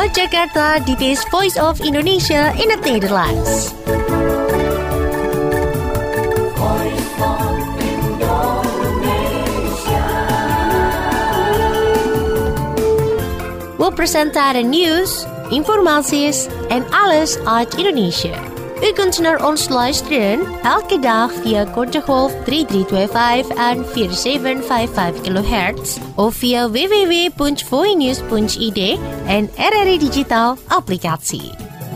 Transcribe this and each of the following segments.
Vanuit Jakarta, dit is Voice of Indonesia in het Nederlands. We presenteren nieuws, informaties en alles uit Indonesië. U kunt naar ons luisteren elke dag via korte golf 3325 en 4755 kHz of via www.voinews.id en RRI Digital applicatie.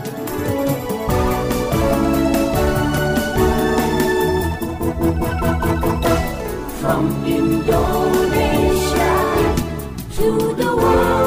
From Indonesia to the world.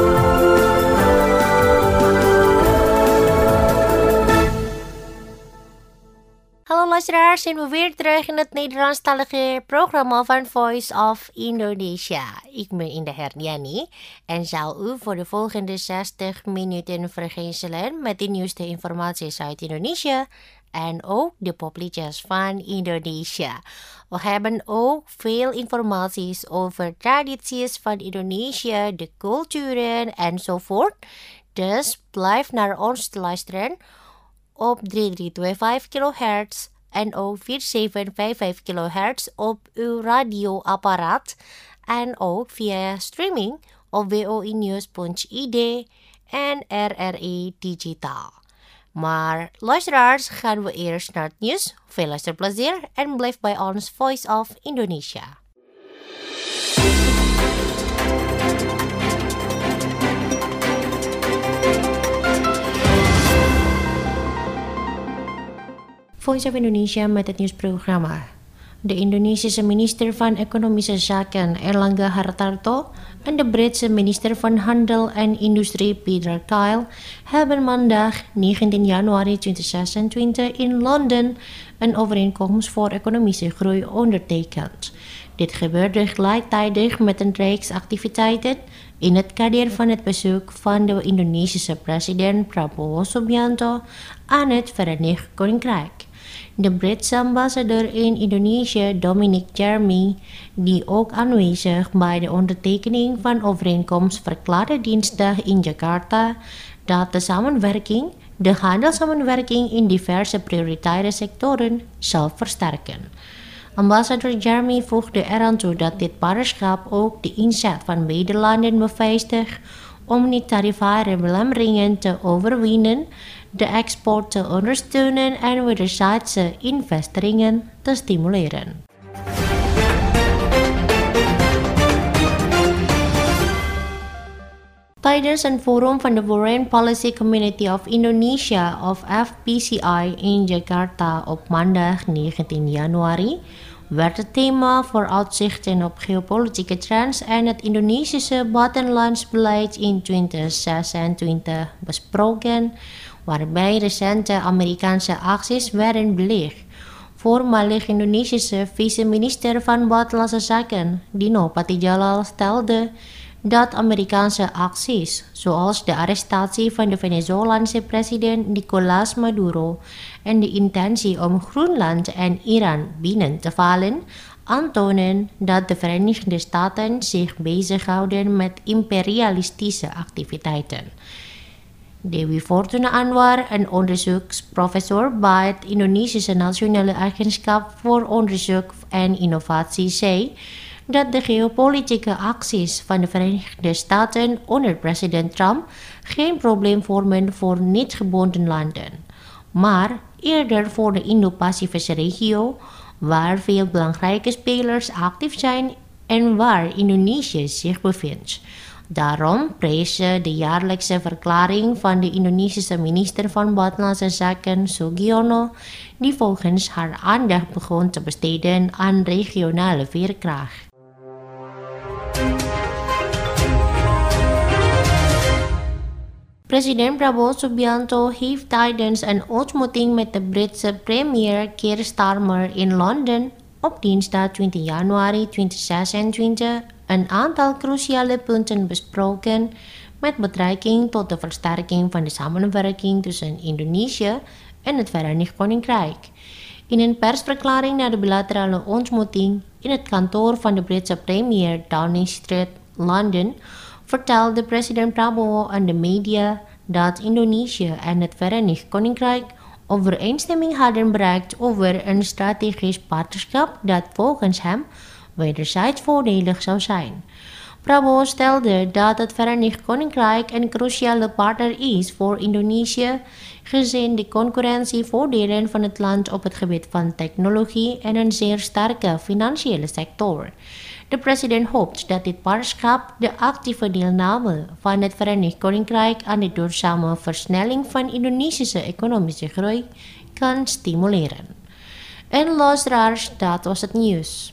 Hallo luisteraars, zijn we weer terug in het Nederlandstalige programma van Voice of Indonesia. Ik ben Indah Herdiani en zal u voor de volgende 60 minuten vergezellen met de nieuwste informaties uit Indonesië en ook de popliedjes van Indonesia. We hebben ook veel informaties over tradities van Indonesië, de culturen enzovoort. Dus blijf naar ons luisteren op 3325 kHz en ook 4755 kHz op uw radioapparaat en ook via streaming op voinews.id en RRI Digital. Maar luisteraars, gaan we eerst naar het nieuws. Veel luisterplezier en blijf bij ons Voice of Indonesia. Voice of Indonesia met het nieuwsprogramma. De Indonesische minister van Economische Zaken Airlangga Hartarto en de Britse minister van Handel en Industrie Peter Kyle hebben maandag 19 januari 2026 in Londen een overeenkomst voor economische groei ondertekend. Dit gebeurde gelijktijdig met een reeks activiteiten in het kader van het bezoek van de Indonesische president Prabowo Subianto aan het Verenigd Koninkrijk. De Britse ambassadeur in Indonesië, Dominic Jeremy, die ook aanwezig bij de ondertekening van overeenkomst verklaarde dinsdag in Jakarta dat de handelssamenwerking in diverse prioritaire sectoren zal versterken. Ambassadeur Jeremy voegde eraan toe dat dit partnerschap ook de inzet van beide landen bevestigt om niet-tarifaire belemmeringen te overwinnen, de export te ondersteunen en wederzijdse investeringen te stimuleren. Tijdens een forum van de Foreign Policy Community of Indonesia of FPCI in Jakarta op maandag 19 januari werd het thema vooruitzichten op geopolitieke trends en het Indonesische buitenlandsbeleid in 2026 besproken, waarbij recente Amerikaanse acties werden belicht. Voormalig Indonesische vice-minister van Buitenlandse Zaken Dino Patijalal stelde dat Amerikaanse acties, zoals de arrestatie van de Venezolaanse president Nicolás Maduro en de intentie om Groenland en Iran binnen te vallen, aantonen dat de Verenigde Staten zich bezighouden met imperialistische activiteiten. Dewi Fortuna Anwar, een onderzoeksprofessor bij het Indonesische Nationale Agentschap voor Onderzoek en Innovatie, zei dat de geopolitieke acties van de Verenigde Staten onder president Trump geen probleem vormen voor niet-gebonden landen, maar eerder voor de Indo-Pacifische regio, waar veel belangrijke spelers actief zijn en waar Indonesië zich bevindt. Daarom prees ze de jaarlijkse verklaring van de Indonesische minister van Buitenlandse Zaken Sugiono, die volgens haar aandacht begon te besteden aan regionale veerkracht. President Prabowo Subianto heeft tijdens een ontmoeting met de Britse premier Keir Starmer in Londen op dinsdag 20 januari 2026 een aantal cruciale punten besproken met betrekking tot de versterking van de samenwerking tussen Indonesië en het Verenigd Koninkrijk. In een persverklaring na de bilaterale ontmoeting in het kantoor van de Britse premier Downing Street, Londen, vertelde president Prabowo aan de media dat Indonesië en het Verenigd Koninkrijk overeenstemming hadden bereikt over een strategisch partnerschap dat volgens hem wederzijds voordelig zou zijn. Prabowo stelde dat het Verenigd Koninkrijk een cruciale partner is voor Indonesië, gezien de concurrentievoordelen van het land op het gebied van technologie en een zeer sterke financiële sector. De president hoopt dat dit partnerschap de actieve deelname van het Verenigd Koninkrijk aan de duurzame versnelling van Indonesische economische groei kan stimuleren. En luisteraars, dat was het nieuws.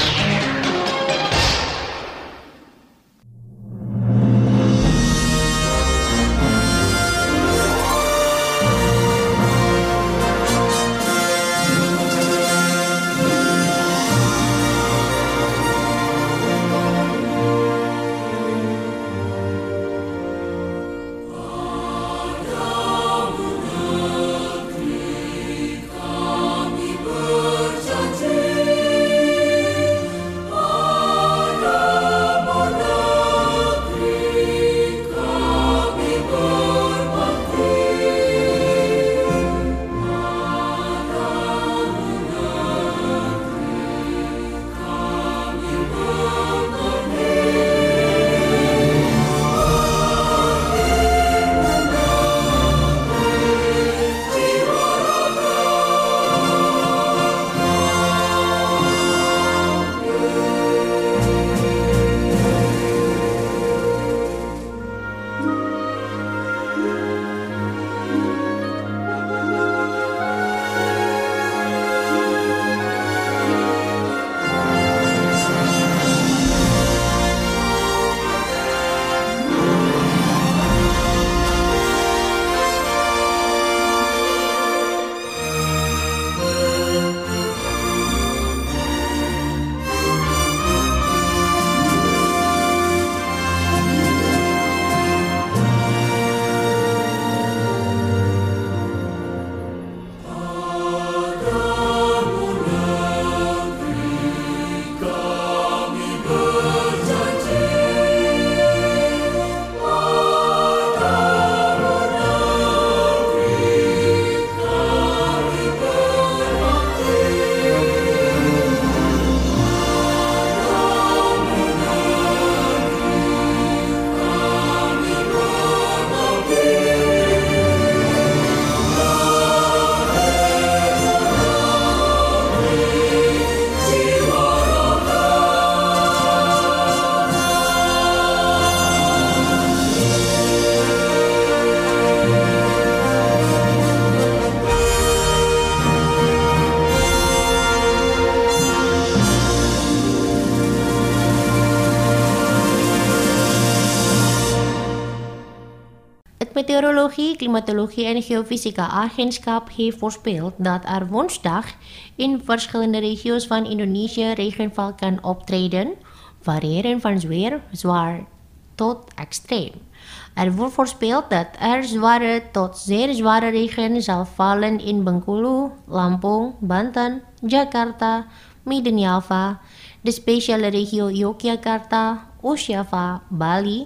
Meteorologie, Klimatologie en Geofysica Agentschap heeft voorspeld dat er woensdag in verschillende regio's van Indonesië regenval kan optreden, variëren van zwaar tot extreem. Er wordt voorspeld dat er zware tot zeer zware regen zal vallen in Bengkulu, Lampung, Banten, Jakarta, Midden-Java, de speciale regio Yogyakarta, Oost-Java, Bali,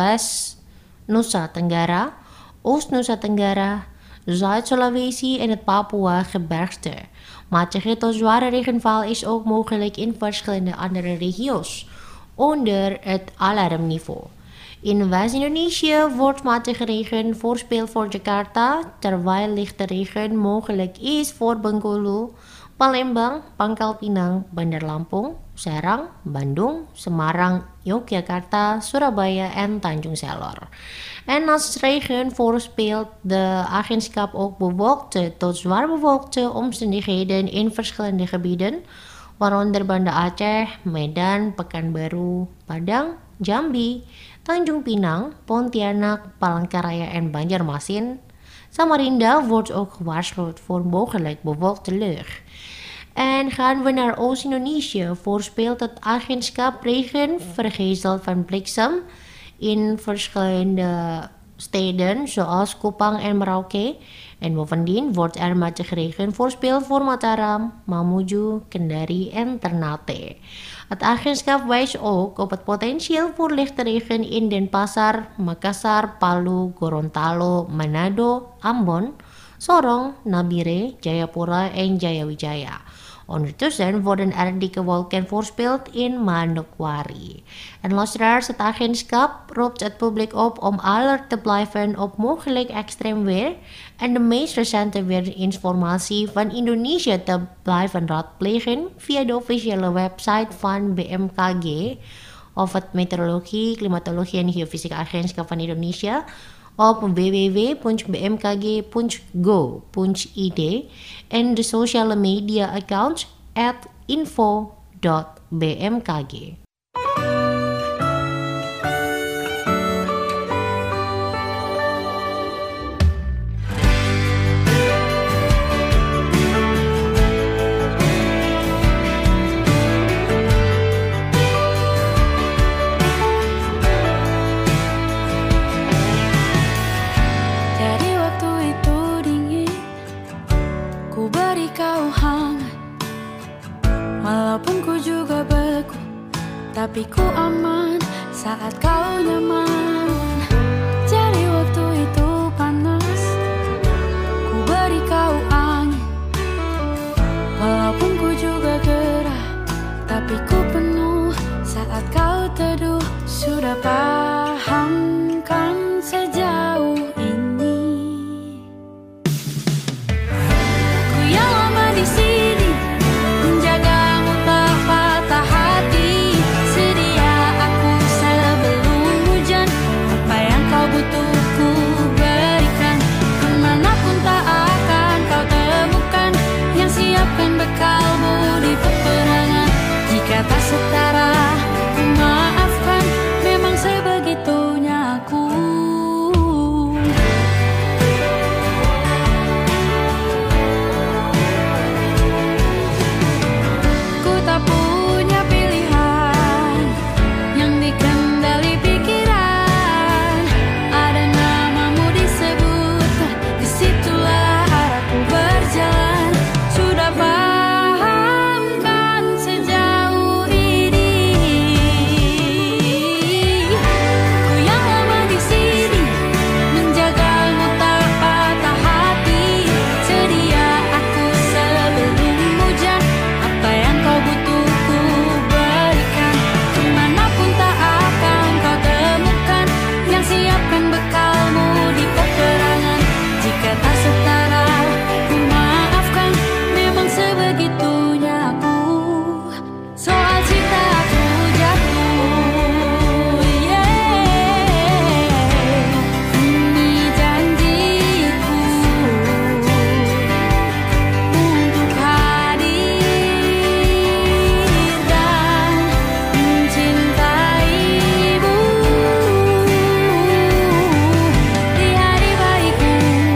West-Nusa Tenggara, Oost-Nusa Tenggara, Zuid-Sulawesi en het Papua-gebergte. Matige tot zware regenval is ook mogelijk in verschillende andere regio's onder het alarmniveau. In West-Indonesië wordt matige regen voorspeld voor Jakarta, terwijl lichte regen mogelijk is voor Bengkulu, Palembang, Pangkal Pinang, Bandar Lampung, Serang, Bandung, Semarang, Yogyakarta, Surabaya en Tanjung Selor. En naast regen voorspelt de agentschap ook bewolkte tot zwaar bewolkte omstandigheden in verschillende gebieden, waaronder Banda Aceh, Medan, Pekanbaru, Padang, Jambi, Tanjung Pinang, Pontianak, Palangkaraya en Banjarmasin. Samarinda wordt ook gewaarschuwd voor mogelijk bewolkte lucht. En gaan we naar Oost-Indonesië, voorspelt het agentschap regen vergezeld van bliksem in verschillende steden zoals Kupang en Merauke. En bovendien wordt er matig regen voorspeld voor Mataram, Mamuju, Kendari en Ternate. Het agentschap wijst ook op het potentieel voor lichte regen in Denpasar, Makassar, Palu, Gorontalo, Manado, Ambon, Sorong, Nabire, Jayapura en Jayawijaya. Ondertussen worden er dikke wolken voorspeld in Manokwari. En luisteraars, het agentschap roept het publiek op om alert te blijven op mogelijk extreem weer en de meest recente weerinformatie van Indonesië te blijven raadplegen via de officiële website van BMKG of het Meteorologie, Klimatologie en Geofysica Agentschap van Indonesia op www.bmkg.go.id en de sociale media accounts @info.bmkg. Walaupun ku juga beku, tapi ku aman saat kau nyaman. Jadi waktu itu panas, ku beri kau angin. Walaupun ku juga gerah, tapi ku penuh saat kau teduh. Sudah paham kan sejauh ini? Ku yang lama di sini menjagamu tak patah hati. Sedia aku sebelum hujan, apa yang kau butuh ku berikan. Kemanapun tak akan kau temukan yang siapkan bekalmu di peperangan. Jika tak setara ku maafkan, memang sebegitunya aku. Ku tak punya pilihan yang dikendali pikiran. Ada namamu disebutkan, disitulah arahku berjalan. Sudah paham kan sejauh ini? Ku yang lama di sini menjagamu tak patah hati. Sedia aku sebelum hujan, apa yang kau butuh ku berikan. Kemanapun tak akan kau temukan yang siapkan bekalmu di peperangan. Jika tak setara ku maafkan, memang sebegitunya aku. Soal cinta aku jatuh, ini janjiku untuk hadir dan mencintaimu di hari baikku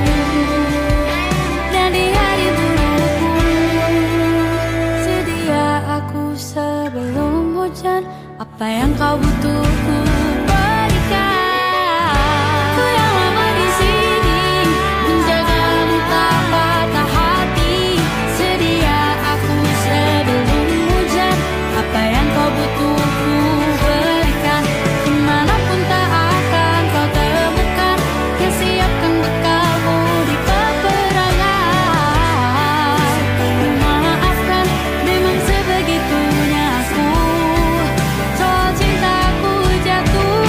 dan di hari burukku. Sedia aku sebelum hujan, apa yang kau butuh ku berikan. Ku yang lama di sini menjagamu tak patah hati. Sedia aku sebelum hujan, apa yang kau butuh ku berikan. Kemanapun tak akan kau temukan yang siapkan bekalmu di peperangan. Maafkan, memang sebegitunya aku. Soal cintaku jatuh,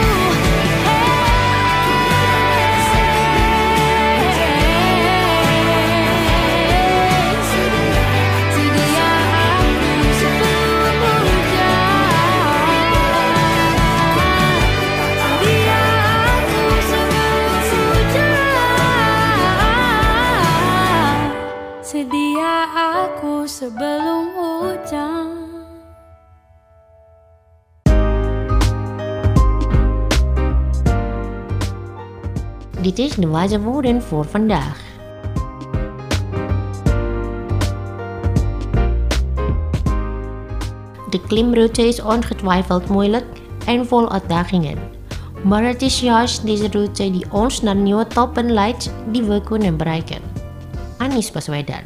sedia aku sebelum hujan. Sedia aku sebelum hujan. Sedia aku sebelum hujan. Dit is de wijze woorden voor vandaag. De klimroute is ongetwijfeld moeilijk en vol uitdagingen. Maar het is juist deze route die ons naar nieuwe toppen leidt die we kunnen bereiken. Anies Baswedan.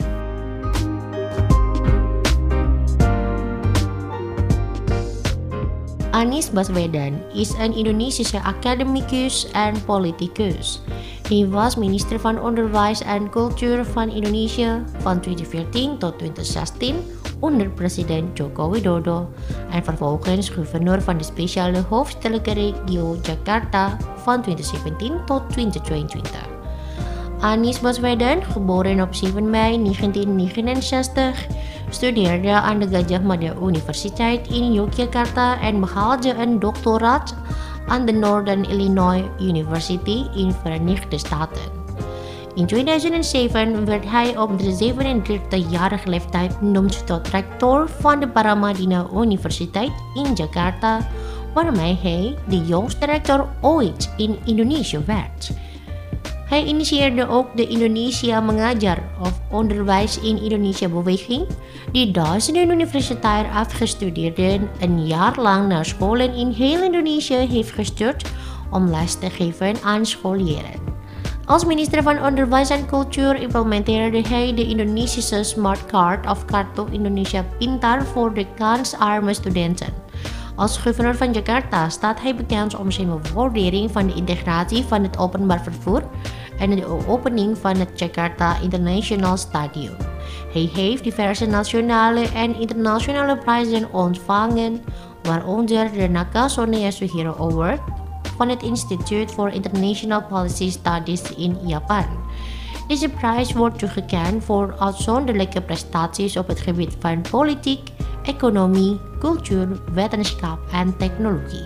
Anies Baswedan is een Indonesische academicus en politicus. Hij was minister van Onderwijs en Cultuur van Indonesië van 2014 tot 2016 onder president Joko Widodo en vervolgens gouverneur van de speciale hoofdstedelijke regio Jakarta van 2017 tot 2022. Anies Baswedan, geboren op 7 mei 1969, studeerde aan de Gadjah Mada Universiteit in Yogyakarta en behaalde een doctoraat aan de Northern Illinois University in Verenigde Staten. In 2007 werd hij op de 37-jarige leeftijd benoemd tot rector van de Paramadina Universiteit in Jakarta, waarmee hij de jongste rector ooit in Indonesië werd. Hij initieerde ook de Indonesia Mengajar of Onderwijs in Indonesia beweging, die duizenden universitair afgestudeerden een jaar lang naar scholen in heel Indonesië heeft gestuurd om les te geven aan scholieren. Als minister van Onderwijs en Cultuur implementeerde hij de Indonesische Smart Card of Kartu Indonesia Pintar voor de kansarme studenten. Als gouverneur van Jakarta staat hij bekend om zijn bevordering van de integratie van het openbaar vervoer en de opening van het Jakarta International Stadium. Hij heeft diverse nationale en internationale prijzen ontvangen, waaronder de Nakasone Yasuhiro Award van het Institute for International Policy Studies in Japan. Deze prijs wordt toegekend voor uitzonderlijke prestaties op het gebied van politiek, economie, cultuur, wetenschap en technologie.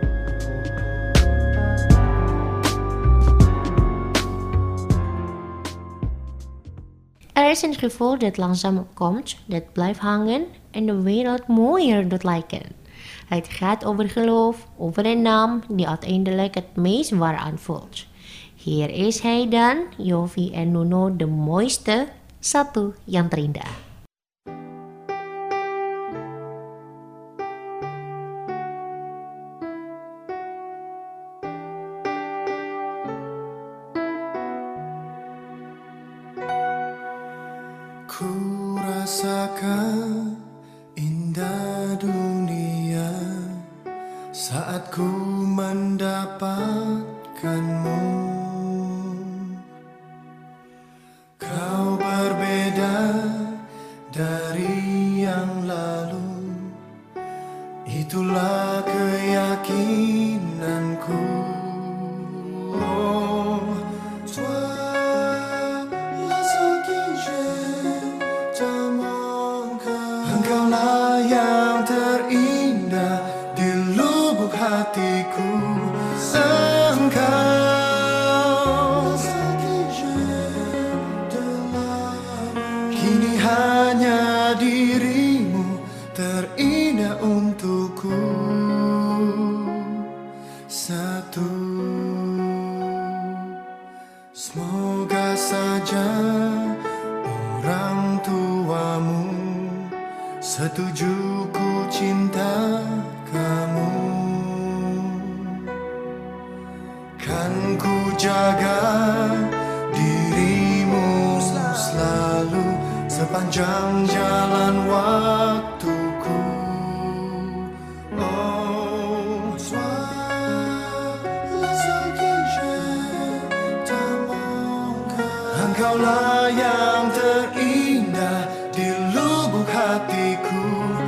Er is een gevoel dat langzaam komt, dat blijft hangen en de wereld mooier doet lijken. Het gaat over geloof, over een naam die uiteindelijk het meest waar aanvoelt. Hier is hij dan, Yofi en Nuno de mooiste, satu yang terindah. Ku rasakan indah dunia saat ku mendapatkanmu. Kau berbeda dari yang lalu, itulah keyakinanku. Oh, engkaulah yang terindah di lubuk hatiku. Engkau kini hanya dirimu terindah untukku. Satu, semoga saja orang tuamu setuju ku cinta kamu. Kan ku jaga dirimu selalu sepanjang jalan waktuku. Oh, engkaulah yang terindah di lubuk hatiku.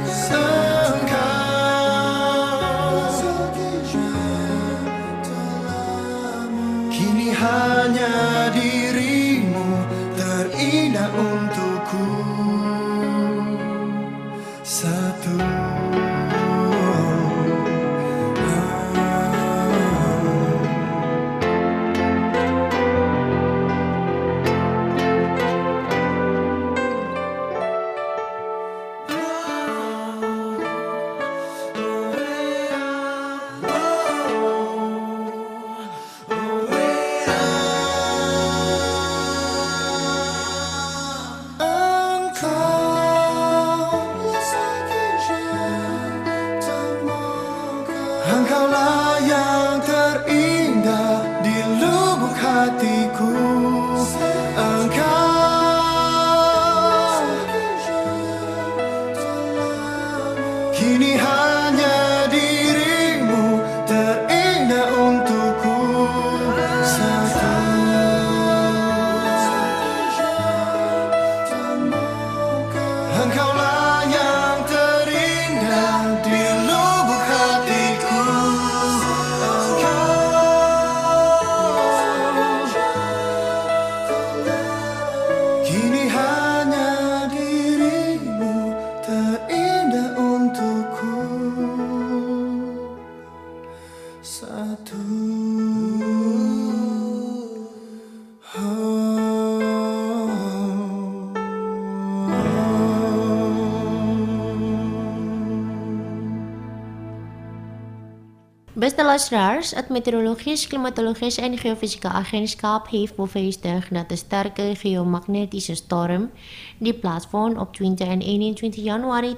Kini hanya dirimu terindah untukku. Satu. hatiku. Engkau kini hanya dirimu terindah untukku. Satu. Engkaulah yang terindah di lubuk hatiku. Engkau kini hanya dirimu terindah untukku. Satu. Beste luisteraars, het Meteorologisch, Klimatologisch en Geofysica Agentschap heeft bevestigd dat de sterke geomagnetische storm die plaatsvond op 20 en 21 januari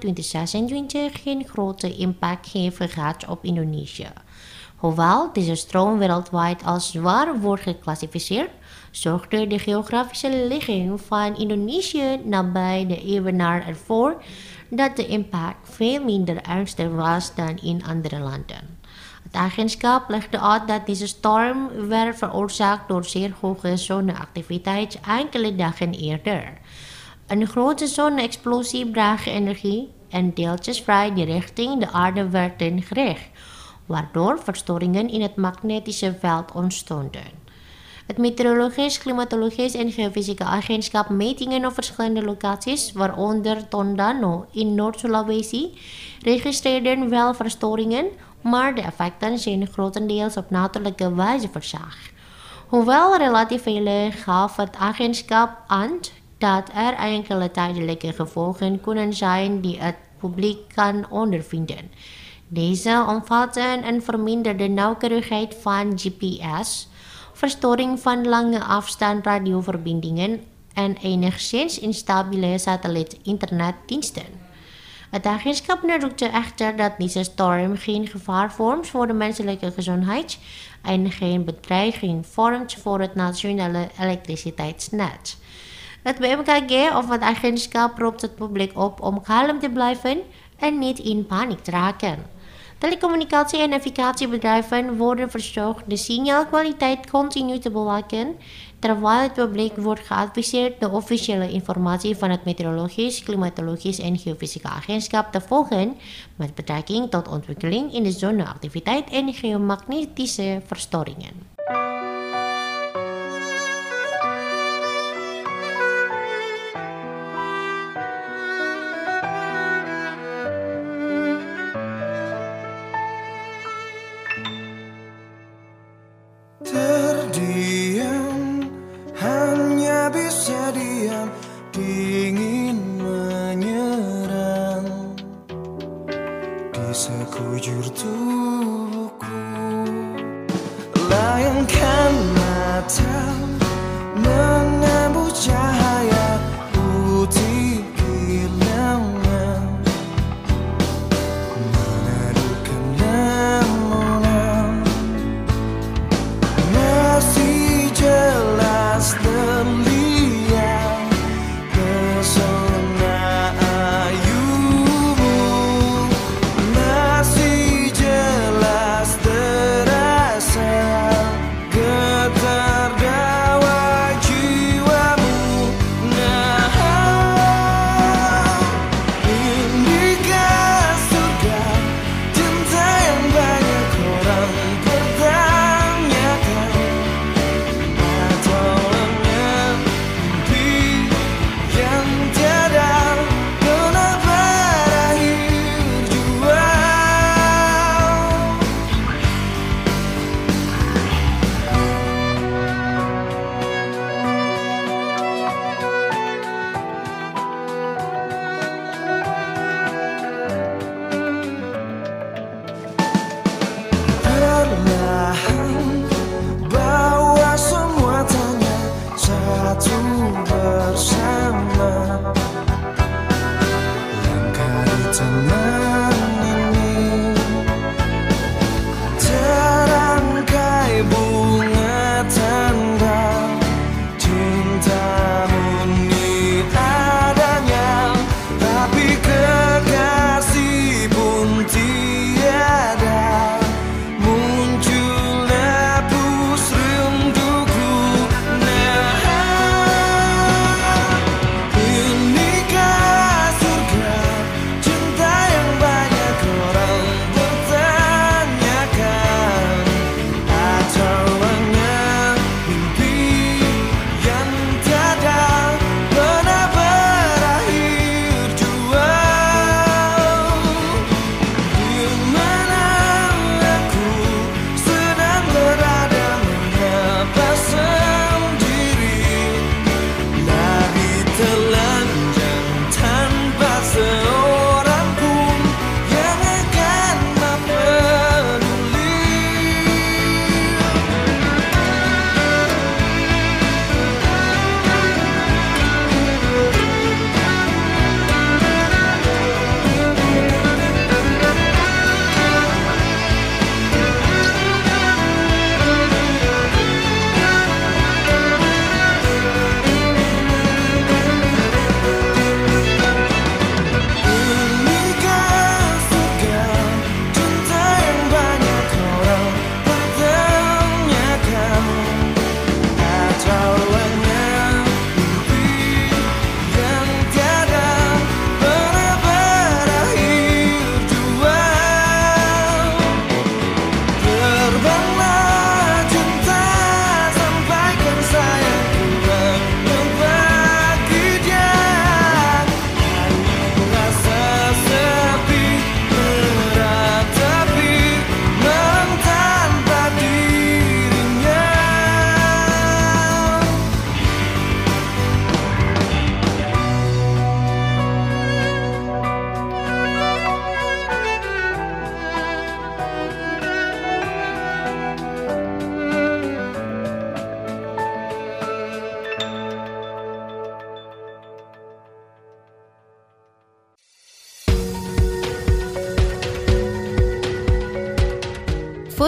2026 geen grote impact heeft gehad op Indonesië. Hoewel deze stroom wereldwijd als zwaar wordt geclassificeerd, zorgde de geografische ligging van Indonesië nabij de evenaar ervoor dat de impact veel minder ernstig was dan in andere landen. Het agentschap legde uit dat deze storm werd veroorzaakt door zeer hoge zonneactiviteit enkele dagen eerder. Een grote zonne-explosie bracht energie en deeltjes vrij die richting de aarde werden gericht, waardoor verstoringen in het magnetische veld ontstonden. Het Meteorologisch, Klimatologisch en Geofysica Agentschap metingen op verschillende locaties, waaronder Tondano in Noord-Sulawesi, registreerden wel verstoringen, maar de effecten zijn grotendeels op natuurlijke wijze verzaagd. Hoewel relatief veilig gaf het agentschap aan dat er enkele tijdelijke gevolgen kunnen zijn die het publiek kan ondervinden. Deze omvatten een verminderde nauwkeurigheid van GPS, verstoring van lange afstand radioverbindingen en enigszins instabiele satelliet-internetdiensten. Het agentschap benadrukte echter dat deze storm geen gevaar vormt voor de menselijke gezondheid en geen bedreiging vormt voor het nationale elektriciteitsnet. Het BMKG of het agentschap roept het publiek op om kalm te blijven en niet in paniek te raken. Telecommunicatie- en navigatiebedrijven worden verzocht de signaalkwaliteit continu te bewaken, terwijl het publiek wordt geadviseerd de officiële informatie van het Meteorologisch, Klimatologisch en Geofysica Agentschap te volgen met betrekking tot ontwikkeling in de zonneactiviteit en geomagnetische verstoringen. Terdiam, hanya bisa diam, ingin menyerang di sekujur tubuhku. Layangkan mata, mengambil cahaya putih kilangan, menadukan lamunan. Masih jelas terlihat pesona ayumu, masih jelas terasa getar dawa jiwamu.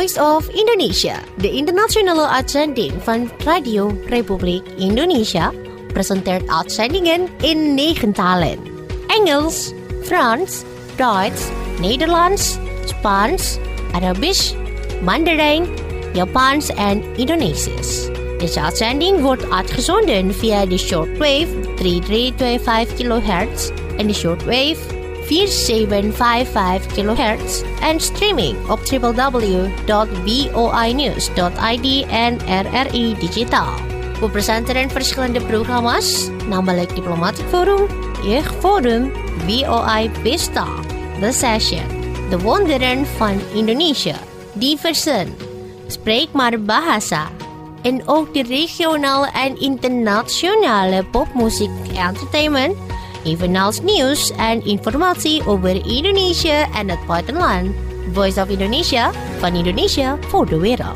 Voice of Indonesia, de internationale uitzending van Radio Republiek Indonesia, presenteert uitzendingen in 9 talen. Engels, Frans, Duits, Nederlands, Spaans, Arabisch, Mandarijn, Japans en Indonesisch. Deze uitzending wordt uitgezonden via de shortwave 3325 kHz en de shortwave 4755 kHz en streaming op www.voinews.id en RRI Digitaal. We presenteren verschillende programma's, namelijk Diplomatic Forum, Jeugdforum, VOI Pesta, The Session, De Wonderen van Indonesië, Diversen, Spreek maar Bahasa, en ook de regionale en internationale popmuziek entertainment, evenals nieuws en informatie over Indonesië en het buitenland. Voice of Indonesia, van Indonesia voor de wereld.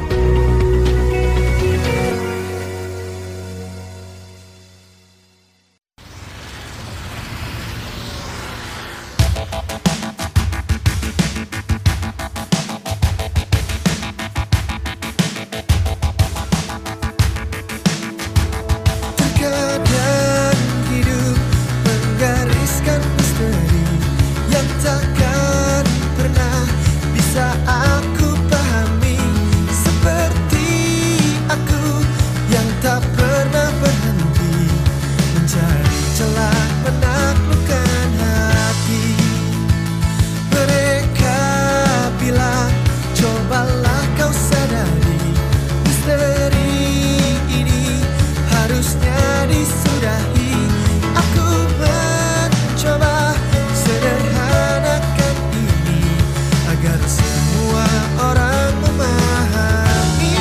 Terkadang hidup menggariskan misteri yang takkan pernah bisa aku pahami, seperti aku yang tak pernah berhenti mencari celah menaklukkan hati. Mereka bilang cobalah kau sadari, misteri ini harusnya disudahi. Aku mencoba sederhanakan ini agar semua orang memahami.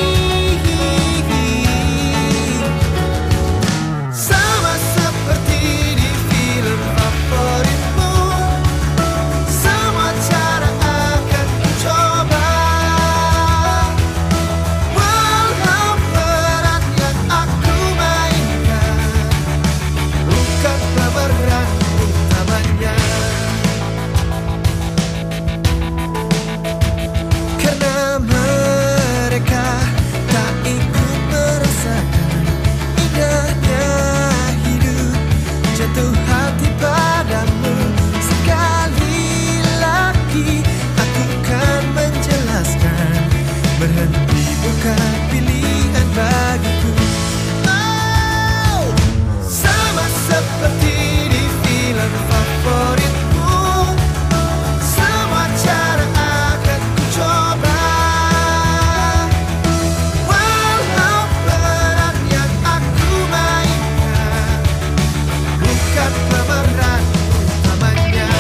Sama seperti di film favoritmu, semua cara akan ku coba. Walau peran yang aku mainkan bukan pemeran utamanya, karena mereka tak ikut merasakan indahnya hidup, jatuh hati padamu. Sekali lagi aku kan menjelaskan, berhenti bukan pilihan bagiku. Oh, sama seperti di film favoritmu, semua cara akan ku coba. Walau peran yang aku mainkan bukan pemeran utamanya.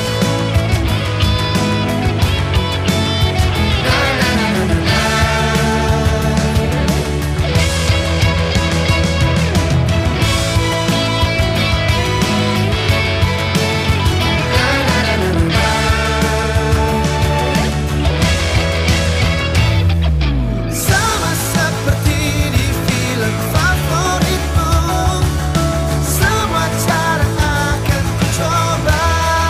Na na na na na na. Sama seperti di film favoritmu, semua cara akan ku coba.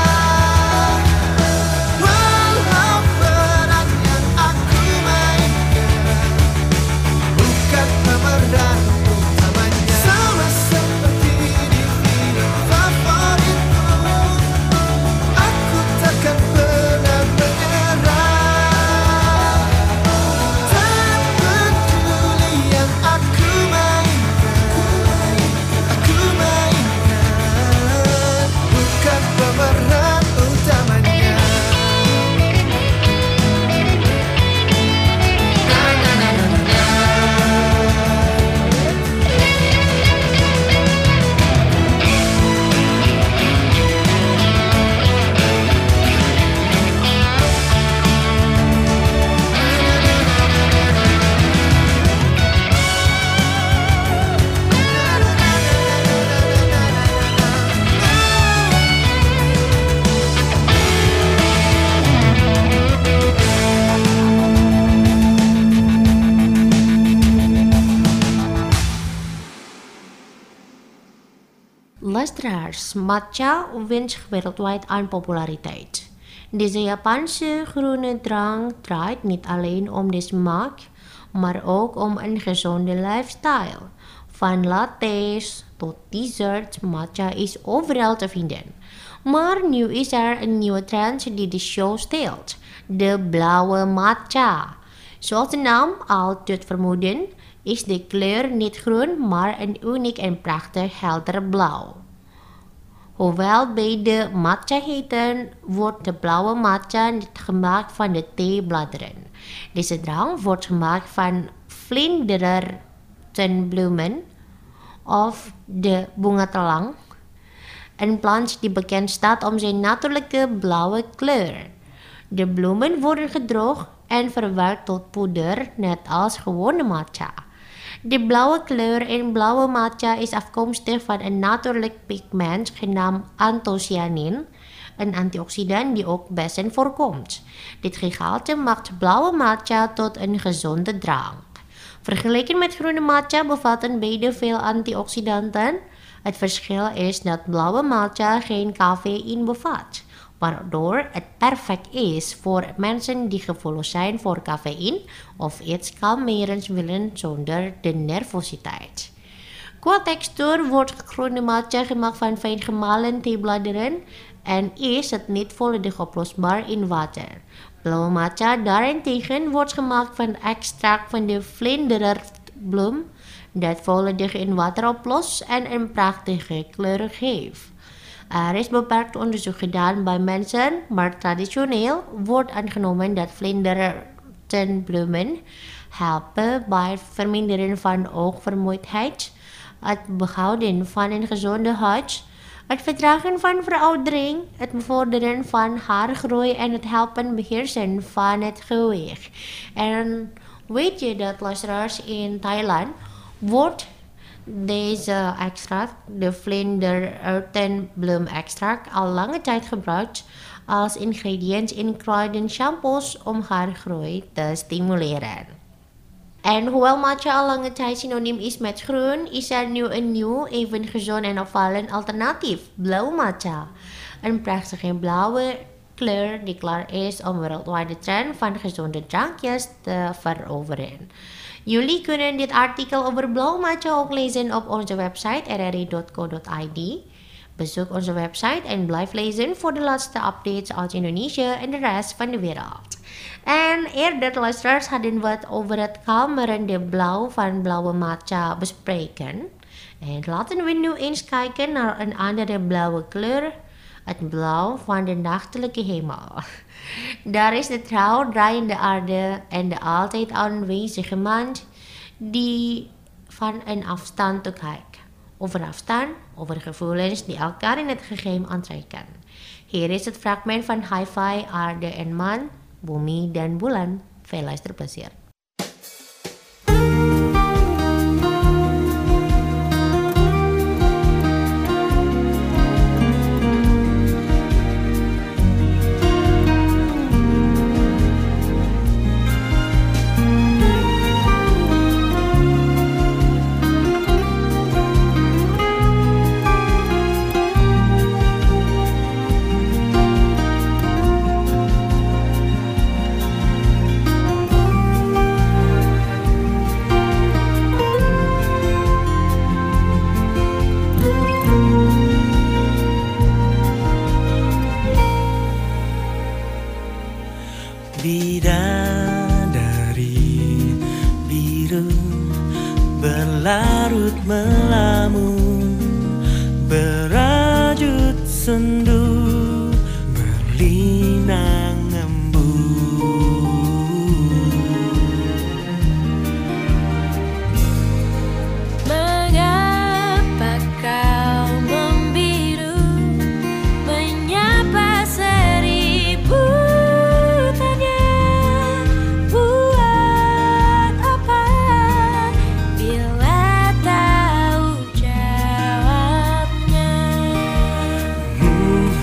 Walau peran yang aku mainkan bukan pemeran utamanya. Sama seperti di film favoritmu, aku takkan pernah menyerah. Tak peduli yang aku mainkan bukan pemeran utamanya. Na na na na na na. Luisteraars, matcha wint wereldwijd aan populariteit. Deze Japanse groene drank draait niet alleen om de smaak, maar ook om een gezonde lifestyle. Van lattes tot desserts, matcha is overal te vinden. Maar nu is er een nieuwe trend die de show steelt: de blauwe matcha. Zoals de naam al doet vermoeden, is de kleur niet groen, maar een uniek en prachtig helder blauw. Hoewel beide matcha heten, wordt de blauwe matcha niet gemaakt van de theebladeren. Deze drank wordt gemaakt van vlindertenbloemen of de bunga telang, een plant die bekend staat om zijn natuurlijke blauwe kleur. De bloemen worden gedroogd en verwerkt tot poeder, net als gewone matcha. De blauwe kleur in blauwe matcha is afkomstig van een natuurlijk pigment genaamd anthocyanin, een antioxidant die ook bessen voorkomt. Dit gehalte maakt blauwe matcha tot een gezonde drank. Vergeleken met groene matcha bevatten beide veel antioxidanten. Het verschil is dat blauwe matcha geen cafeïne bevat, waardoor het perfect is voor mensen die gevoelig zijn voor cafeïne of iets kalmerends willen zonder de nervositeit. Qua textuur wordt groene matcha gemaakt van fijn gemalen theebladeren en is het niet volledig oplosbaar in water. Blauwe matcha daarentegen wordt gemaakt van extract van de vlinderertbloem dat volledig in water oplost en een prachtige kleur geeft. Er is beperkt onderzoek gedaan bij mensen, maar traditioneel wordt aangenomen dat vlindertenbloemen helpen bij het verminderen van oogvermoeidheid, het behouden van een gezonde huid, het vertragen van veroudering, het bevorderen van haargroei en het helpen beheersen van het gewicht. En weet je dat, luisteraars, in Thailand wordt deze extract, de vlindertenbloemextract, al lange tijd gebruikt als ingrediënt in kruidenshampoos om haargroei te stimuleren. En hoewel matcha al lange tijd synoniem is met groen, is er nu een nieuw, even gezond en opvallend alternatief: blauw matcha. Een prachtige blauwe kleur die klaar is om wereldwijd de trend van gezonde drankjes te veroveren. Jullie kunnen dit artikel over blauw matcha ook lezen op onze website rri.co.id. Bezoek onze website en blijf lezen voor de laatste updates uit Indonesië en de rest van de wereld. En eerder, luisteraars, hadden we het over het kalmerende blauw van blauwe matcha bespreken. En laten we nu eens kijken naar een andere blauwe kleur: het blauw van de nachtelijke hemel. Daar is de trouw draaiende aarde en de altijd aanwezige man die van een afstand toekijkt. Over afstand, over gevoelens die elkaar in het geheim aantrekken. Hier is het fragment van Hi-Fi, Aarde en Man, Bumi dan Bulan. Veel luisterplezier. Bidadari biru berlarut melamun, berajut sendu, berlinang embun. Mengapa kau membiru, menyapa seribu tanya? Buat apa bila tahu jawabnya?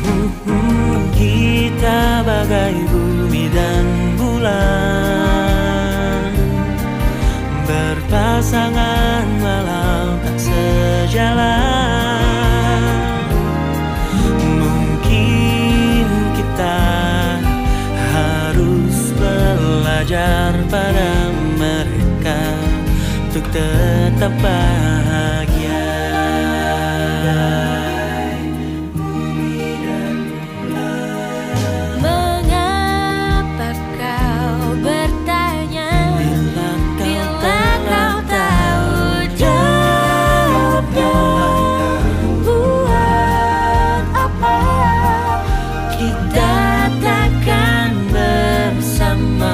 tetap bahagia. Mengapa kau bertanya bila kau tahu jawabnya? Buat apa kita takkan bersama?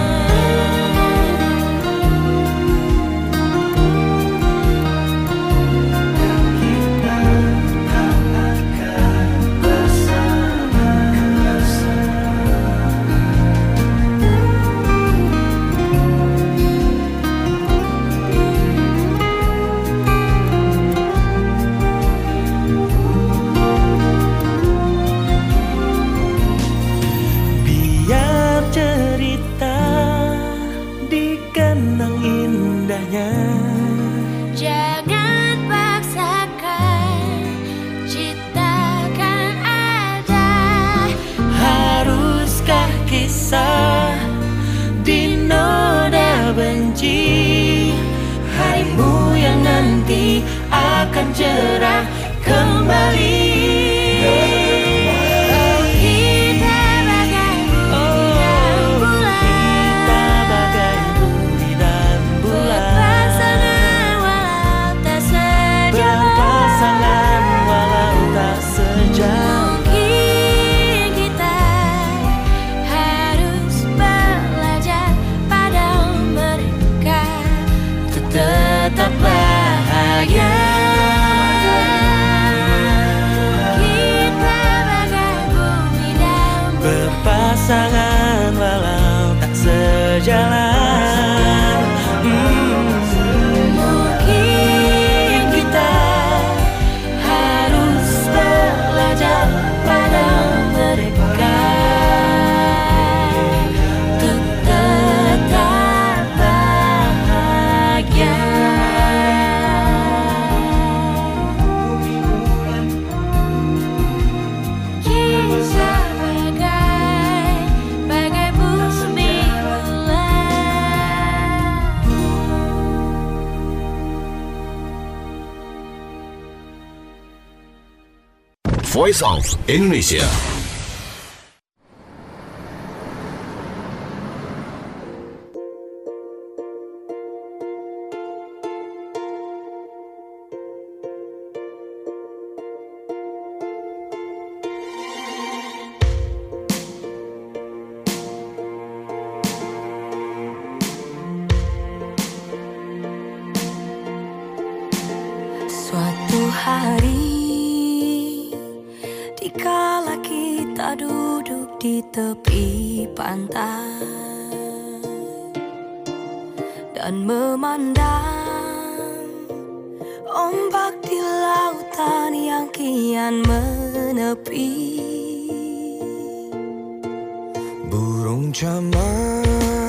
Biar cerita dikenang indahnya, Jangan paksakan, ciptakan ada. haruskah kisah dinoda benci? Harimu yang nanti akan cerah kembali. Kita bagai bumi dan bulan, Kita bagai bumi dan bulan, berpasangan walau tak sejalan. berpasangan walau tak sejalan. Mungkin kita harus belajar pada mereka untuk tetap bahagia. Kita bagai bumi dan bulan, Berpasangan walau tak sejalan. mungkin kita harus belajar pada mereka untuk tetap bahagia. Kisah bagai bumi bulan. Voice of Indonesia. Suatu hari, dikala kita duduk di tepi pantai dan memandang ombak di lautan yang kian menepi. Burung camar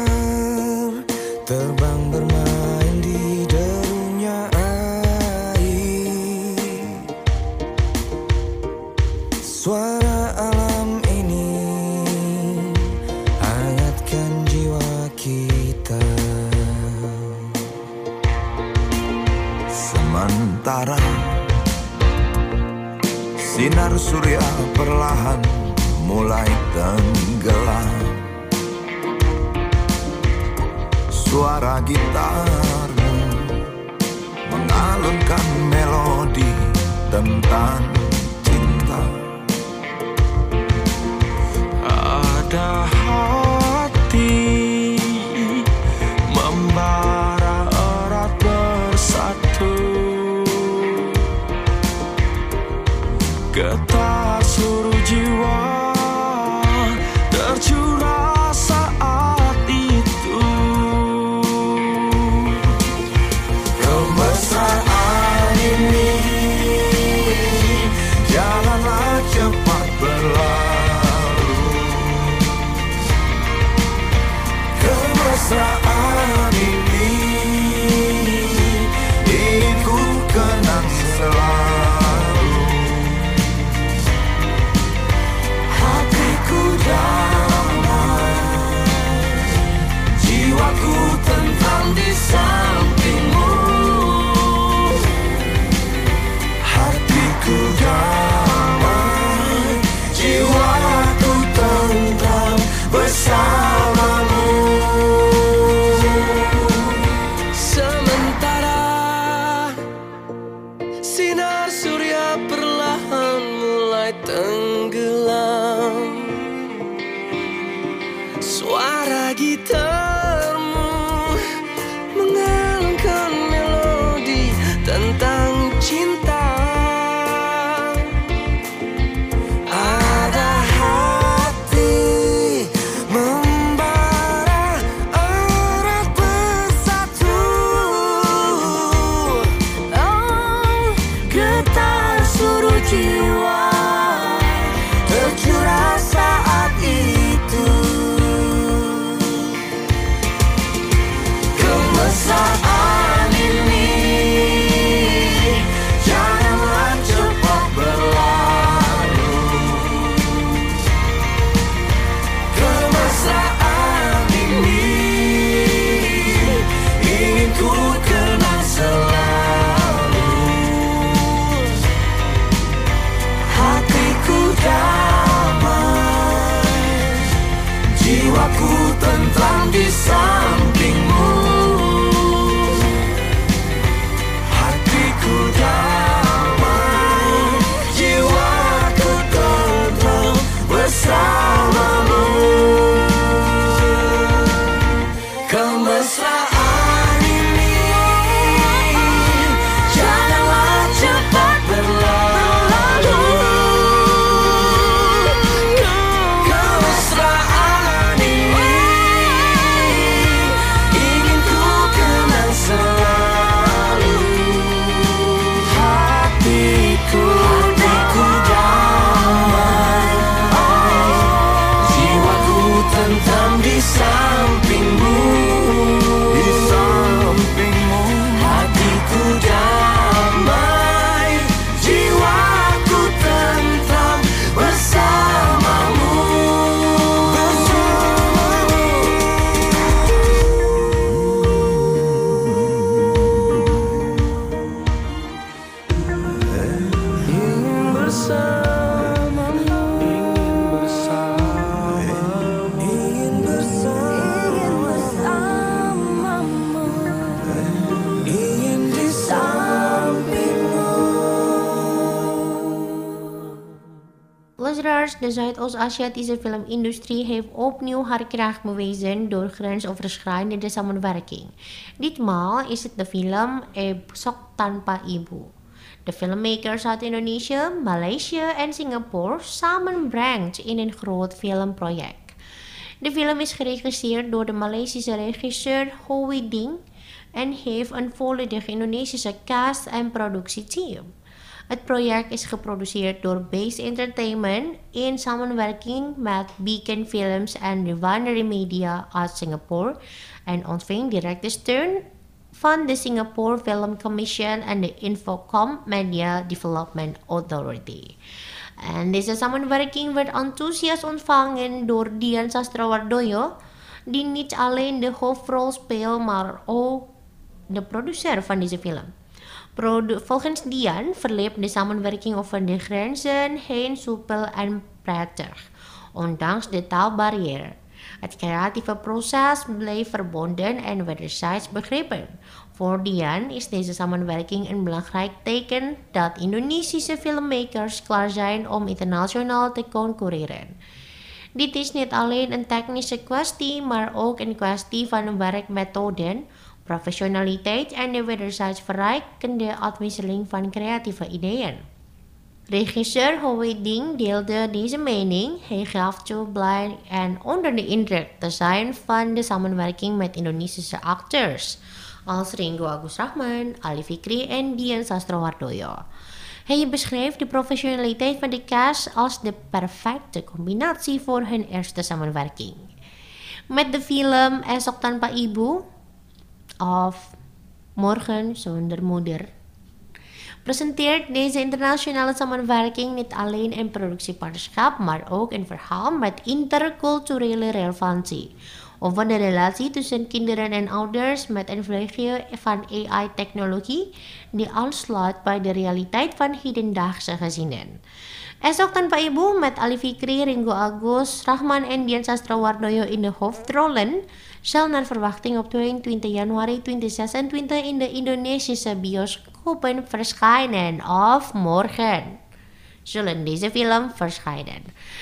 terbang bermain di derunya air. Suara alam ini hangatkan jiwa kita. Sementara sinar surya perlahan mulai tenggelam, suara gitarmu mengalunkan melodi tentang cinta. Ada hati membara erat bersatu, getar seluruh jiwa tercurah saat itu. Kemesraan ini janganlah cepat berlalu, cinta. Ada hati membara erat bersatu. Oh, getar seluruh jiwa Tercurah saat itu. Kemesraan ini janganlah cepat berlalu. Kemesraan ini ingin ku kenang selalu. Hatiku damai, jiwaku tentram di sampingmu. Hatiku damai, jiwaku tentram bersamamu. Kemesraan ini janganlah cepat berlalu. Kemesraan ini ingin ku kenang selalu. Hatiku damai, jiwaku tentram di sampingmu. Hatiku damai, jiwaku tentram bersamamu. Ingin bersamamu, ingin bersamamu, ingin bersamamu, ingin di sampingmu. Luisteraars, de Zuidoost-Aziatische filmindustrie heeft opnieuw haar kracht bewezen door grensoverschrijdende samenwerking. Ditmaal is het de film Esok Tanpa Ibu. De filmmakers uit Indonesië, Maleisië en Singapore samenbrengt in een groot filmproject. De film is geregisseerd door de Maleisische regisseur Ho Wee Ding en heeft een volledig Indonesische cast en productieteam. Het project is geproduceerd door Base Entertainment in samenwerking met Beacon Films en Refinery Media uit Singapore en ontving directe steun van de Singapore Film Commission en de Infocom Media Development Authority. En deze samenwerking werd enthousiast ontvangen door Dian Sastrowardoyo, die niet alleen de hoofdrol speelt, maar ook de producer van deze film. Volgens Dian verliep de samenwerking over de grenzen heen soepel en prettig, ondanks de taalbarrière. Het creatieve proces bleef verbonden en wederzijds begrepen. Voor Dian is deze samenwerking een belangrijk teken dat Indonesische filmmakers klaar zijn om internationaal te concurreren. Dit is niet alleen een technische kwestie, maar ook een kwestie van werkmethoden, professionaliteit en de wederzijds verrijkende uitwisseling van creatieve ideeën. Regisseur Ho Wee Ding deelde deze mening. Hij gaf toe blij en onder de indruk te zijn van de samenwerking met Indonesische acteurs als Ringo Agus Rahman, Ali Fikri en Dian Sastrowardoyo. Hij beschreef de professionaliteit van de cast als de perfecte combinatie voor hun eerste samenwerking. Met de film Esok Tanpa Ibu of Morgen Zonder Moeder presenteert deze internationale samenwerking niet alleen een productiepartnerschap, maar ook een verhaal met interculturele relevantie over de relatie tussen kinderen en ouders met een vleugje van AI-technologie die aansluit bij de realiteit van hedendaagse gezinnen. Esok Tanpa Ibu met Ali Fikri, Ringo Agus Rahman en Dian Sastrowardoyo in de hoofdrollen zal naar verwachting op 22 januari 2026 in de Indonesische bioscopen verschijnen. Of morgen zullen deze film verschijnen.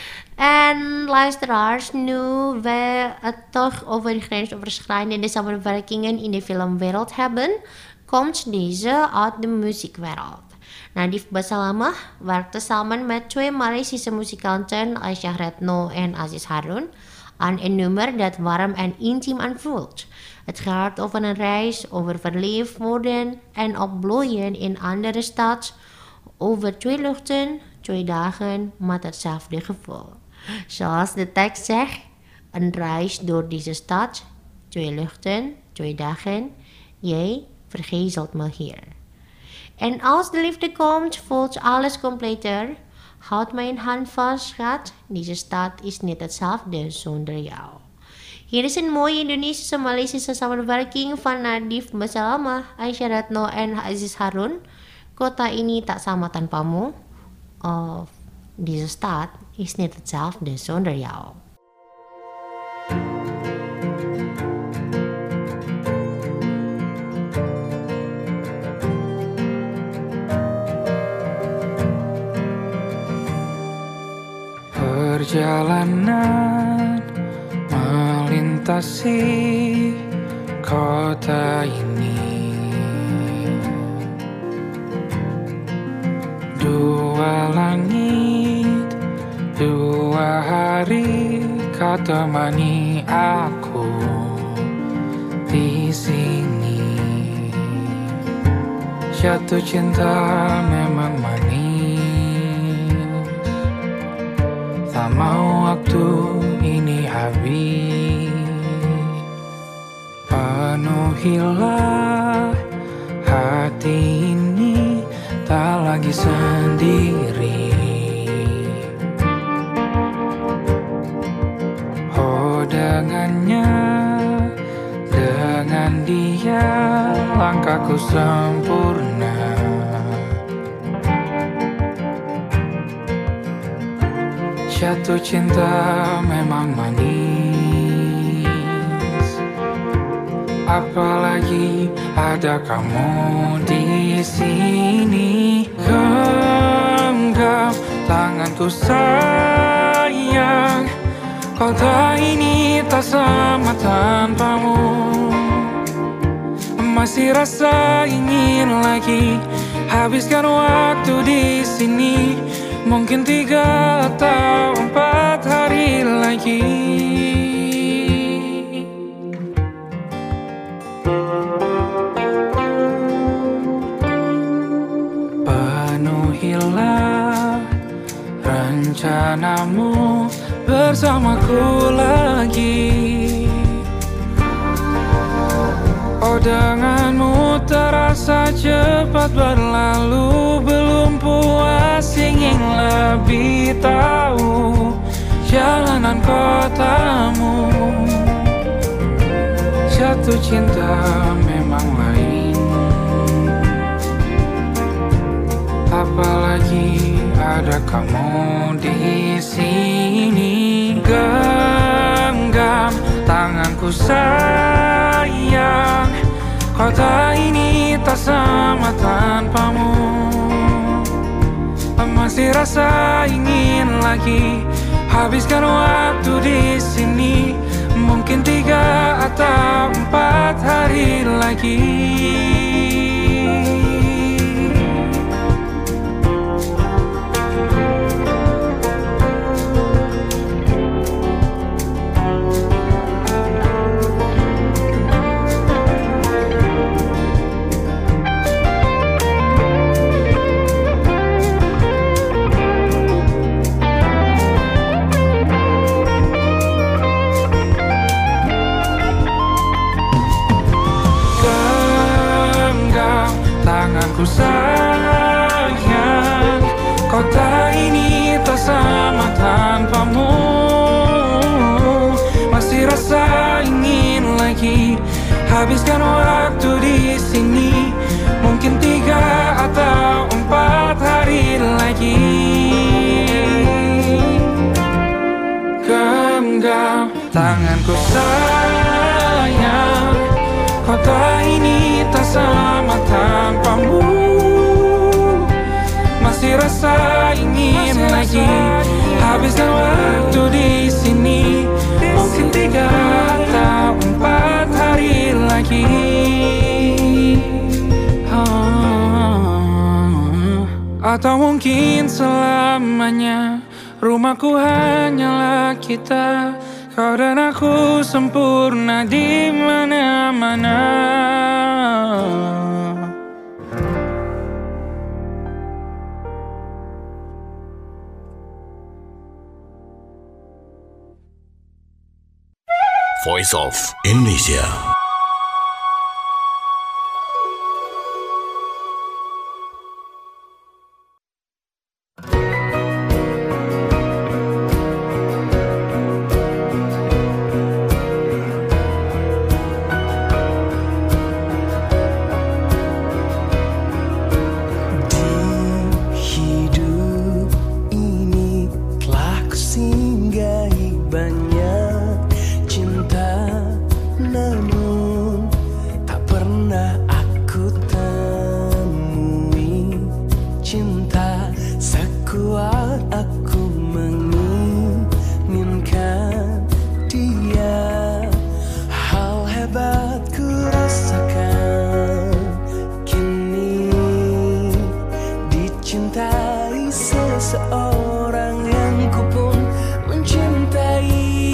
En luisteraars, nu we het toch over grensoverschrijdende samenwerkingen in de filmwereld hebben, komt deze uit de muziekwereld. Nadif Basalamah werkte samen met twee Maleisische muzikanten Aisyah Retno en Aziz Harun aan een nummer dat warm en intiem aanvoelt. Het gaat over een reis, over verliefd worden en opbloeien in andere stad, over twee luchten, 2 dagen met hetzelfde gevoel. Zoals de tekst zegt, een reis door deze stad, 2 luchten, 2 dagen, jij vergezelt me hier. En als de liefde komt, voelt alles completer. Houd mijn hand vast, schat. Deze stad is niet hetzelfde zonder jou. Hier is een mooie Indonesische Maleisische samenwerking van Nadif Basalamah, Aisyah Retno en Aziz Harun. Kota ini tak sama tanpamu. Of deze stad is niet hetzelfde zonder jou. Perjalanan melintasi kota ini, 2 langit, 2 hari kau temani aku di sini. Jatuh cinta memang manis, tak mau waktu ini habis. Penuhilah hati ini, tak lagi sendiri. Oh dengannya, dengan dia langkahku sempurna. Jatuh cinta memang manis, apalagi ada kamu di sini. Genggam tanganku sayang, kota ini tak sama tanpamu. Masih rasa ingin lagi habiskan waktu di sini. Mungkin 3 atau 4 hari lagi. Penuhilah rencanamu bersamaku lagi. Oh denganmu terasa cepat berlalu, belum puas ingin lebih tahu jalanan kotamu. Jatuh cinta memang lain, apalagi ada kamu di sini. Genggam tanganku sayang, kota ini tak sama tanpamu. Masih rasa ingin lagi habiskan waktu di sini. Mungkin 3 atau 4 hari lagi. Tanganku sayang, kota ini tak sama tanpamu. Masih rasa ingin lagi habiskan waktu di sini. Mungkin 3 atau 4 hari lagi. Genggam tanganku sayang, kota ini tak sama tanpamu. Masih rasa ingin lagi habiskan waktu di sini. Mungkin 3 atau 4 hari lagi. Atau mungkin selamanya rumahku hanyalah kita, kau dan aku sempurna di mana-mana. Voice of Indonesia. Seseorang yang ku pun mencintai.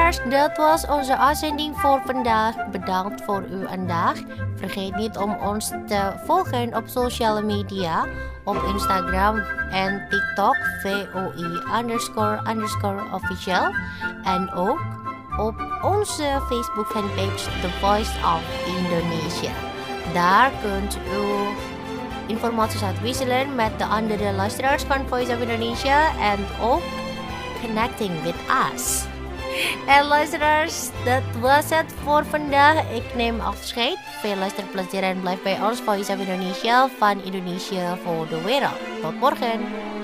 luisteraars, dat was onze uitzending voor vandaag. Bedankt voor uw aandacht. Vergeet niet om ons te volgen op sociale media, op Instagram en TikTok, VOI__official. En ook op onze Facebook fanpage The Voice of Indonesia. Daar kunt u informaties uitwisselen met de andere luisteraars van Voice of Indonesia en ook connecting with us. En luisteraars, dat was het voor vandaag. Ik neem afscheid. Veel luisterplezier en blijf bij ons Voice of Indonesia van Indonesia voor de wereld. Tot morgen.